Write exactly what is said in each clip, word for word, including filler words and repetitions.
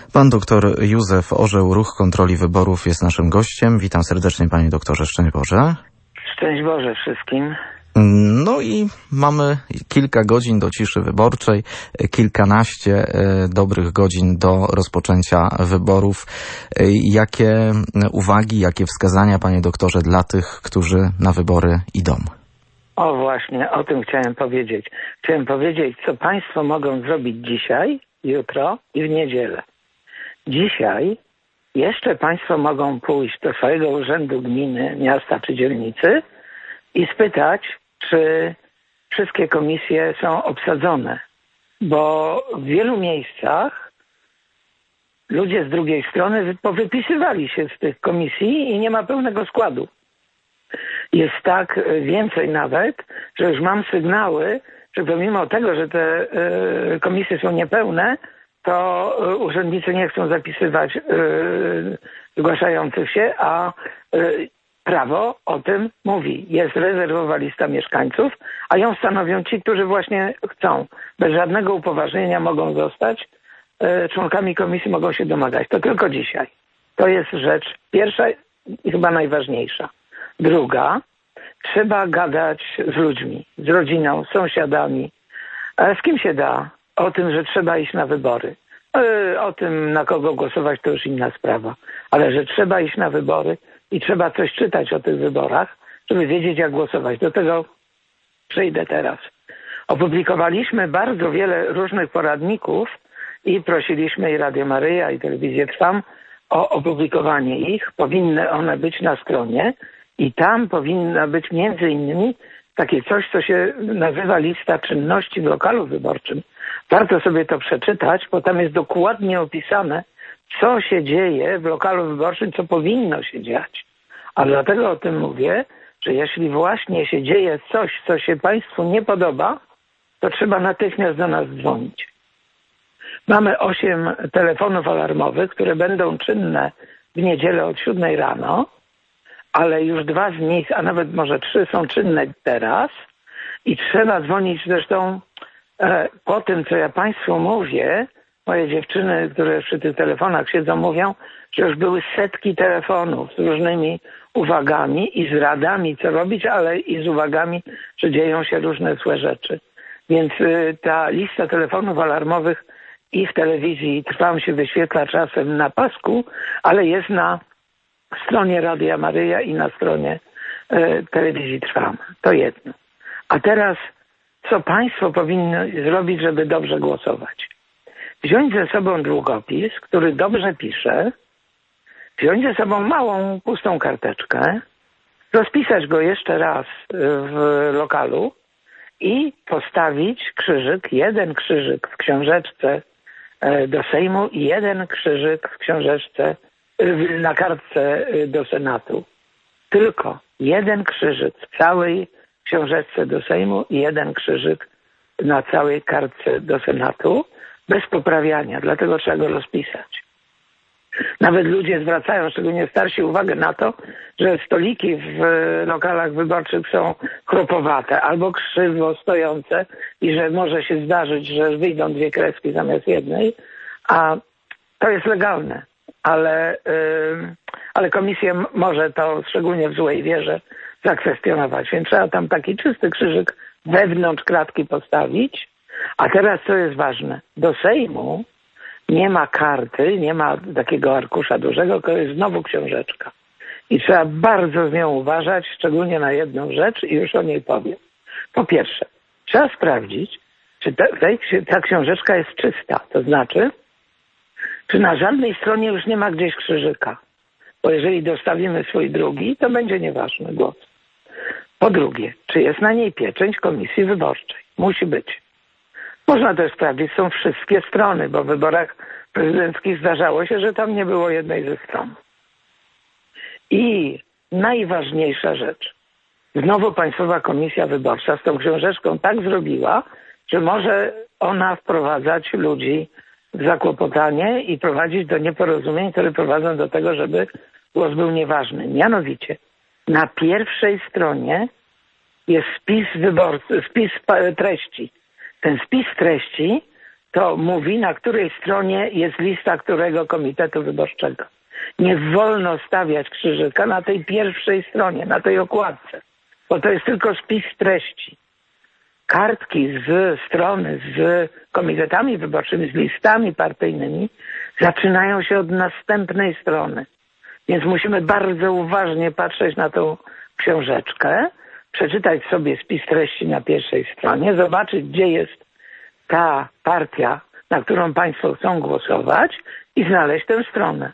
Pan doktor Józef Orzeł, Ruch Kontroli Wyborów, jest naszym gościem. Witam serdecznie, panie doktorze. Szczęść Boże. Szczęść Boże wszystkim. No i mamy kilka godzin do ciszy wyborczej, kilkanaście dobrych godzin do rozpoczęcia wyborów. Jakie uwagi, jakie wskazania, panie doktorze, dla tych, którzy na wybory idą? O właśnie, o tym chciałem powiedzieć. Chciałem powiedzieć, co państwo mogą zrobić dzisiaj, jutro i w niedzielę. Dzisiaj jeszcze państwo mogą pójść do swojego urzędu gminy, miasta czy dzielnicy i spytać, czy wszystkie komisje są obsadzone. Bo w wielu miejscach ludzie z drugiej strony powypisywali się z tych komisji i nie ma pełnego składu. Jest tak więcej nawet, że już mam sygnały, że pomimo tego, że te y, komisje są niepełne, to y, urzędnicy nie chcą zapisywać y, zgłaszających się, a y, prawo o tym mówi. Jest rezerwowa lista mieszkańców, a ją stanowią ci, którzy właśnie chcą. Bez żadnego upoważnienia mogą zostać y, członkami komisji, mogą się domagać. To tylko dzisiaj. To jest rzecz pierwsza i chyba najważniejsza. Druga, trzeba gadać z ludźmi, z rodziną, z sąsiadami. A z kim się da? O tym, że trzeba iść na wybory. O tym, na kogo głosować, to już inna sprawa. Ale że trzeba iść na wybory i trzeba coś czytać o tych wyborach, żeby wiedzieć, jak głosować. Do tego przejdę teraz. Opublikowaliśmy bardzo wiele różnych poradników i prosiliśmy i Radio Maryja, i Telewizję Trwam o opublikowanie ich. Powinny one być na stronie. I tam powinna być między innymi takie coś, co się nazywa lista czynności w lokalu wyborczym. Warto sobie to przeczytać, bo tam jest dokładnie opisane, co się dzieje w lokalu wyborczym, co powinno się dziać. A dlatego o tym mówię, że jeśli właśnie się dzieje coś, co się państwu nie podoba, to trzeba natychmiast do nas dzwonić. Mamy osiem telefonów alarmowych, które będą czynne w niedzielę od siódmej rano. Ale już dwa z nich, a nawet może trzy są czynne teraz i trzeba dzwonić zresztą e, po tym, co ja państwu mówię. Moje dziewczyny, które przy tych telefonach siedzą, mówią, że już były setki telefonów z różnymi uwagami i z radami, co robić, ale i z uwagami, że dzieją się różne złe rzeczy. Więc y, ta lista telefonów alarmowych i w telewizji Trwam się wyświetla czasem na pasku, ale jest na stronie Radia Maryja i na stronie e, Telewizji Trwam. To jedno. A teraz, co państwo powinno zrobić, żeby dobrze głosować? Wziąć ze sobą długopis, który dobrze pisze, wziąć ze sobą małą, pustą karteczkę, rozpisać go jeszcze raz w lokalu i postawić krzyżyk, jeden krzyżyk w książeczce e, do Sejmu i jeden krzyżyk w książeczce na kartce do Senatu. Tylko jeden krzyżyk w całej książeczce do Sejmu i jeden krzyżyk na całej kartce do Senatu, bez poprawiania, dlatego trzeba go rozpisać. Nawet ludzie zwracają, szczególnie starsi, uwagę na to, że stoliki w lokalach wyborczych są chropowate albo krzywo stojące i że może się zdarzyć, że wyjdą dwie kreski zamiast jednej, a to jest legalne. Ale, yy, ale komisja może to, szczególnie w złej wierze, zakwestionować. Więc trzeba tam taki czysty krzyżyk wewnątrz kratki postawić. A teraz co jest ważne? Do Sejmu nie ma karty, nie ma takiego arkusza dużego, tylko jest znowu książeczka. I trzeba bardzo z nią uważać, szczególnie na jedną rzecz i już o niej powiem. Po pierwsze, trzeba sprawdzić, czy ta, ta książeczka jest czysta. To znaczy, czy na żadnej stronie już nie ma gdzieś krzyżyka. Bo jeżeli dostawimy swój drugi, to będzie nieważny głos. Po drugie, czy jest na niej pieczęć komisji wyborczej? Musi być. Można też sprawdzić, są wszystkie strony, bo w wyborach prezydenckich zdarzało się, że tam nie było jednej ze stron. I najważniejsza rzecz. Znowu Państwowa Komisja Wyborcza z tą książeczką tak zrobiła, że może ona wprowadzać ludzi w zakłopotanie i prowadzić do nieporozumień, które prowadzą do tego, żeby głos był nieważny. Mianowicie na pierwszej stronie jest spis wyborcy, spis treści. Ten spis treści to mówi, na której stronie jest lista którego komitetu wyborczego. Nie wolno stawiać krzyżyka na tej pierwszej stronie, na tej okładce, bo to jest tylko spis treści. Kartki z strony z komitetami wyborczymi, z listami partyjnymi zaczynają się od następnej strony. Więc musimy bardzo uważnie patrzeć na tą książeczkę, przeczytać sobie spis treści na pierwszej stronie, zobaczyć, gdzie jest ta partia, na którą państwo chcą głosować i znaleźć tę stronę.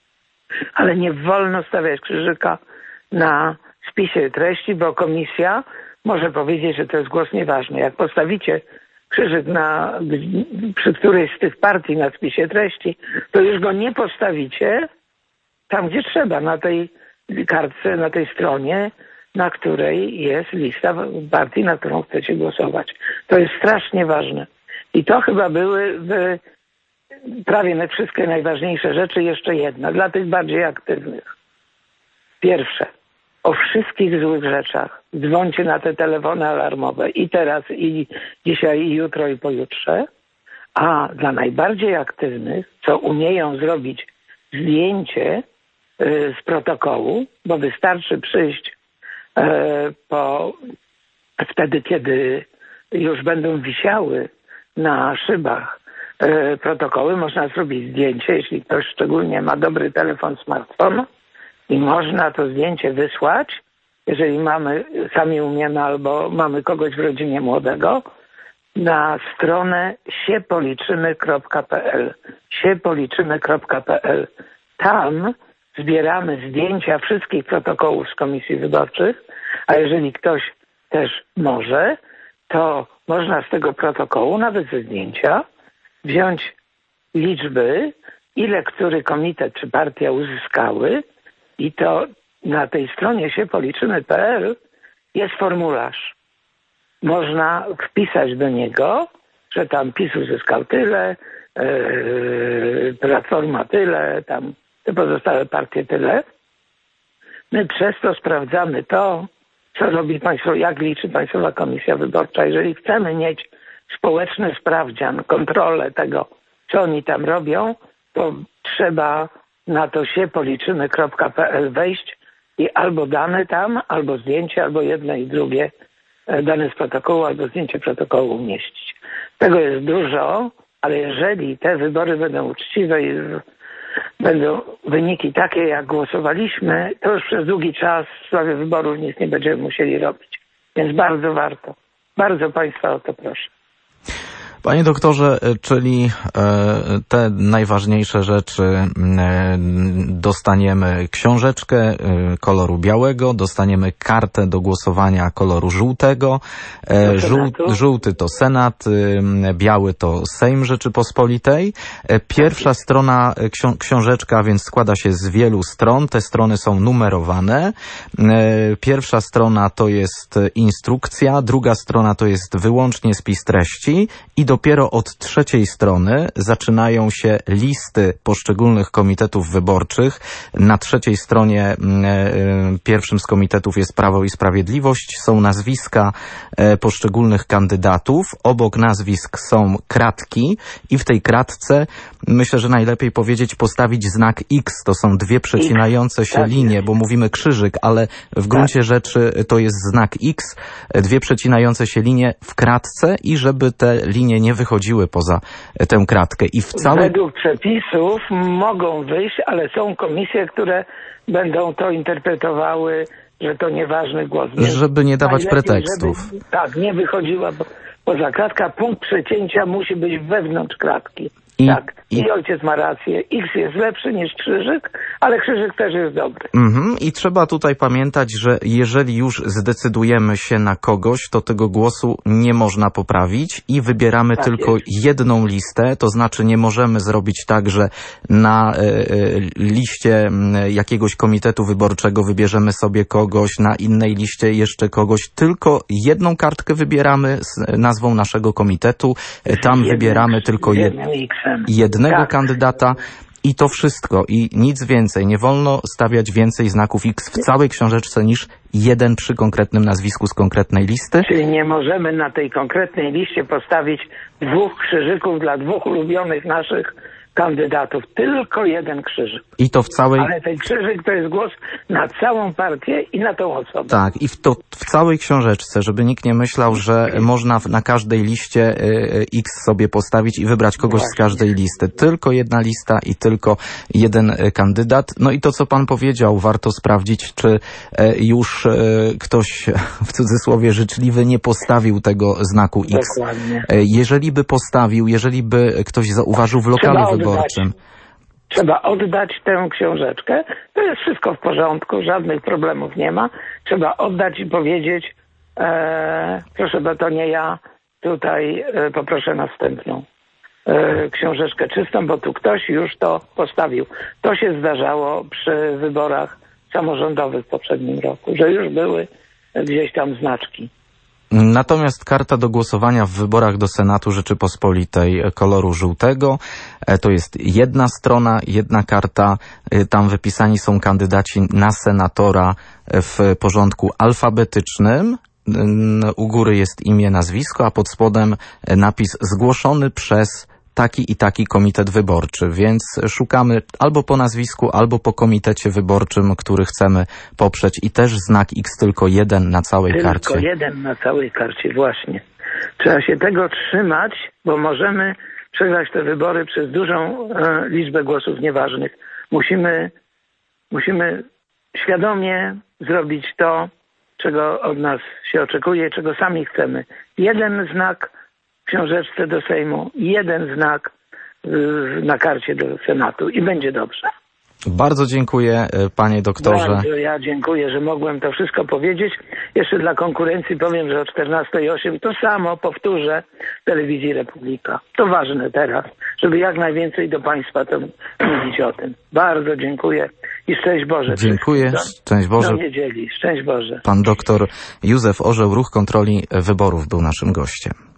Ale nie wolno stawiać krzyżyka na spisie treści, bo komisja może powiedzieć, że to jest głos nieważny. Jak postawicie krzyżyk na, przy którejś z tych partii na spisie treści, to już go nie postawicie tam, gdzie trzeba, na tej kartce, na tej stronie, na której jest lista partii, na którą chcecie głosować. To jest strasznie ważne. I to chyba były w prawie na wszystkie najważniejsze rzeczy. Jeszcze jedna, dla tych bardziej aktywnych. Pierwsze, o wszystkich złych rzeczach dzwońcie na te telefony alarmowe i teraz, i dzisiaj, i jutro, i pojutrze. A dla najbardziej aktywnych, co umieją zrobić zdjęcie y, z protokołu, bo wystarczy przyjść y, po, wtedy, kiedy już będą wisiały na szybach y, protokoły, można zrobić zdjęcie, jeśli ktoś szczególnie ma dobry telefon, smartfon, i można to zdjęcie wysłać, jeżeli mamy, sami umiemy albo mamy kogoś w rodzinie młodego, na stronę siepoliczymy kropka p l. siepoliczymy kropka p l. Tam zbieramy zdjęcia wszystkich protokołów z komisji wyborczych, a jeżeli ktoś też może, to można z tego protokołu, nawet ze zdjęcia, wziąć liczby, ile który komitet czy partia uzyskały, i to na tej stronie siepoliczymy kropka p l jest formularz. Można wpisać do niego, że tam PiS uzyskał tyle, yy, Platforma tyle, tam te pozostałe partie tyle. My przez to sprawdzamy to, co robi państwo, jak liczy Państwowa Komisja Wyborcza. Jeżeli chcemy mieć społeczny sprawdzian, kontrolę tego, co oni tam robią, to trzeba na to siepoliczymy kropka p l wejść i albo dane tam, albo zdjęcie, albo jedno i drugie, dane z protokołu, albo zdjęcie protokołu umieścić. Tego jest dużo, ale jeżeli te wybory będą uczciwe i będą wyniki takie, jak głosowaliśmy, to już przez długi czas w sprawie wyborów nic nie będziemy musieli robić. Więc bardzo warto. Bardzo Państwa o to proszę. Panie doktorze, czyli te najważniejsze rzeczy dostaniemy książeczkę koloru białego, dostaniemy kartę do głosowania koloru żółtego, Żół, żółty to Senat, biały to Sejm Rzeczypospolitej. Pierwsza strona ksią, książeczka więc składa się z wielu stron, te strony są numerowane. Pierwsza strona to jest instrukcja, druga strona to jest wyłącznie spis treści i do Dopiero od trzeciej strony zaczynają się listy poszczególnych komitetów wyborczych. Na trzeciej stronie e, pierwszym z komitetów jest Prawo i Sprawiedliwość. Są nazwiska e, poszczególnych kandydatów. Obok nazwisk są kratki i w tej kratce myślę, że najlepiej powiedzieć postawić znak X. To są dwie przecinające się linie, bo mówimy krzyżyk, ale w gruncie rzeczy to jest znak X. Dwie przecinające się linie w kratce i żeby te linie nie wychodziły poza tę kratkę. I w całej... Według przepisów mogą wyjść, ale są komisje, które będą to interpretowały, że to nieważny głos. Więc żeby nie dawać pretekstów. Żeby, tak, nie wychodziła poza kratka. Punkt przecięcia musi być wewnątrz kratki. I, tak, i, i ojciec ma rację. X jest lepszy niż krzyżyk, ale krzyżyk też jest dobry. Mm-hmm. I trzeba tutaj pamiętać, że jeżeli już zdecydujemy się na kogoś, to tego głosu nie można poprawić i wybieramy tak tylko jest. jedną listę, to znaczy nie możemy zrobić tak, że na e, liście jakiegoś komitetu wyborczego wybierzemy sobie kogoś, na innej liście jeszcze kogoś, tylko jedną kartkę wybieramy z nazwą naszego komitetu, tam jednym, wybieramy tylko jedną. jednego tak. kandydata I to wszystko i nic więcej. Nie wolno stawiać więcej znaków X w całej książeczce niż jeden przy konkretnym nazwisku z konkretnej listy. Czyli nie możemy na tej konkretnej liście postawić dwóch krzyżyków dla dwóch ulubionych naszych kandydatów. Tylko jeden krzyżyk. I to w całej... Ale ten krzyżyk to jest głos na całą partię i na tą osobę. Tak, i w, to, w całej książeczce, żeby nikt nie myślał, że można na każdej liście y, X sobie postawić i wybrać kogoś Właśnie. z każdej listy. Tylko jedna lista i tylko jeden y, kandydat. No i to, co pan powiedział, warto sprawdzić, czy y, już y, ktoś, w cudzysłowie życzliwy, nie postawił tego znaku X. Dokładnie. Y, jeżeli by postawił, jeżeli by ktoś zauważył w lokalu Trzeba wyborczym... Oddać. Trzeba oddać tę książeczkę. To jest wszystko w porządku, żadnych problemów nie ma. Trzeba oddać i powiedzieć, e, proszę, bo to nie ja, tutaj e, poproszę następną e, książeczkę czystą, bo tu ktoś już to postawił. To się zdarzało przy wyborach samorządowych w poprzednim roku, że już były gdzieś tam znaczki. Natomiast karta do głosowania w wyborach do Senatu Rzeczypospolitej koloru żółtego, to jest jedna strona, jedna karta, tam wypisani są kandydaci na senatora w porządku alfabetycznym. U góry jest imię, nazwisko, a pod spodem napis zgłoszony przez taki i taki komitet wyborczy, więc szukamy albo po nazwisku, albo po komitecie wyborczym, który chcemy poprzeć i też znak X tylko jeden na całej tylko karcie. Tylko jeden na całej karcie, właśnie. Trzeba się tego trzymać, bo możemy przegrać te wybory przez dużą e, liczbę głosów nieważnych. Musimy, musimy świadomie zrobić to, czego od nas się oczekuje, czego sami chcemy. Jeden znak w książeczce do Sejmu, jeden znak na karcie do Senatu i będzie dobrze. Bardzo dziękuję, panie doktorze. Bardzo ja dziękuję, że mogłem to wszystko powiedzieć. Jeszcze dla konkurencji powiem, że o czternasta i osiem to samo powtórzę w telewizji Republika. To ważne teraz, żeby jak najwięcej do państwa to mówić o tym. Bardzo dziękuję i szczęść Boże. Dziękuję, do, szczęść Boże. Do niedzieli, szczęść Boże. Pan doktor Józef Orzeł, Ruch Kontroli Wyborów był naszym gościem.